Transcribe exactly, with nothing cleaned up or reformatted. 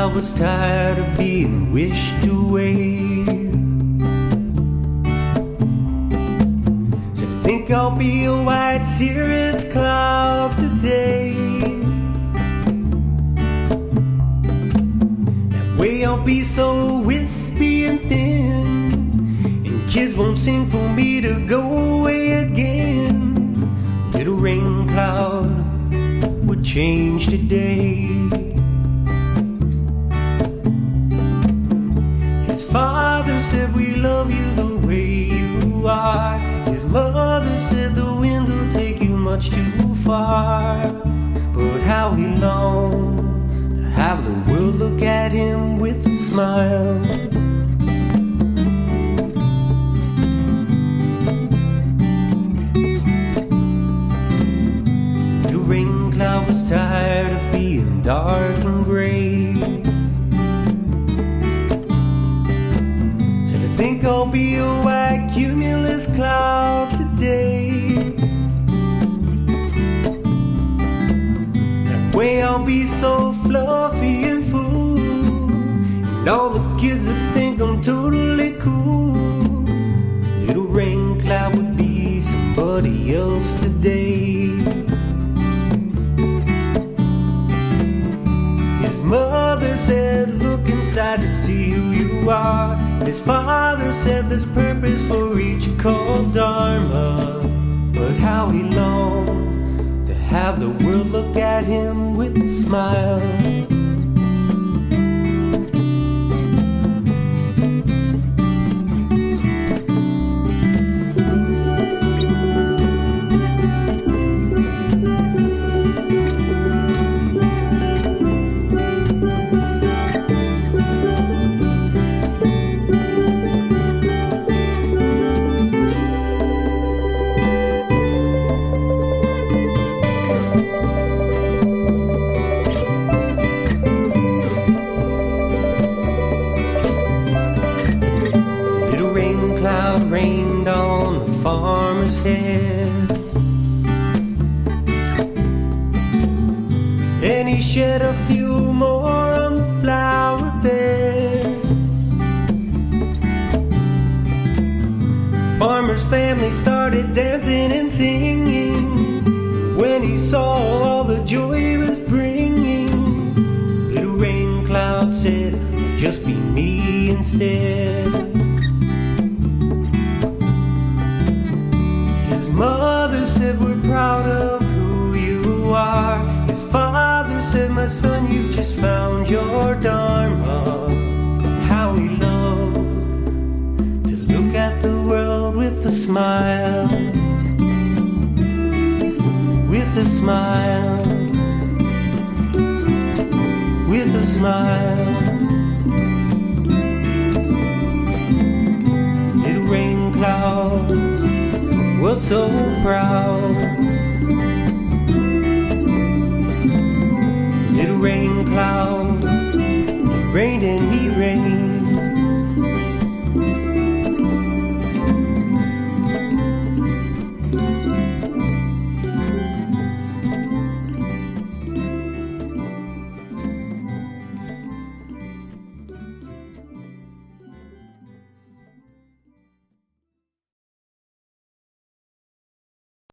cloud was tired of being wished away. Said, I think I'll be a white cirrus cloud today. That way I'll be so wispy and thin, and kids won't sing for me to go away again. Little rain cloud would change today. His father said, we love you the way you are. His mother said, the wind will take you much too far. But how he longed to have the world look at him with a smile. The rain cloud was tired of being dark and gray. Said, I think I'll be a white cumulus cloud today. That way I'll be so fluffy and full, and all the kids that think I'm totally cool. Little rain cloud would be somebody else today. His mother said, look inside to see who you are. His father said, there's purpose for each called Dharma. But how he longed to have the world look at him with a smile. Rained on the farmer's head, and he shed a few more on the flower bed. Farmer's family started dancing and singing when he saw all the joy he was bringing. Little rain cloud said, it'll just be me instead. Mother said, we're proud of who you are. His father said, my son, you just found your Dharma. How he loved to look at the world with a smile. With a smile. With a smile. Little rain cloud was so proud.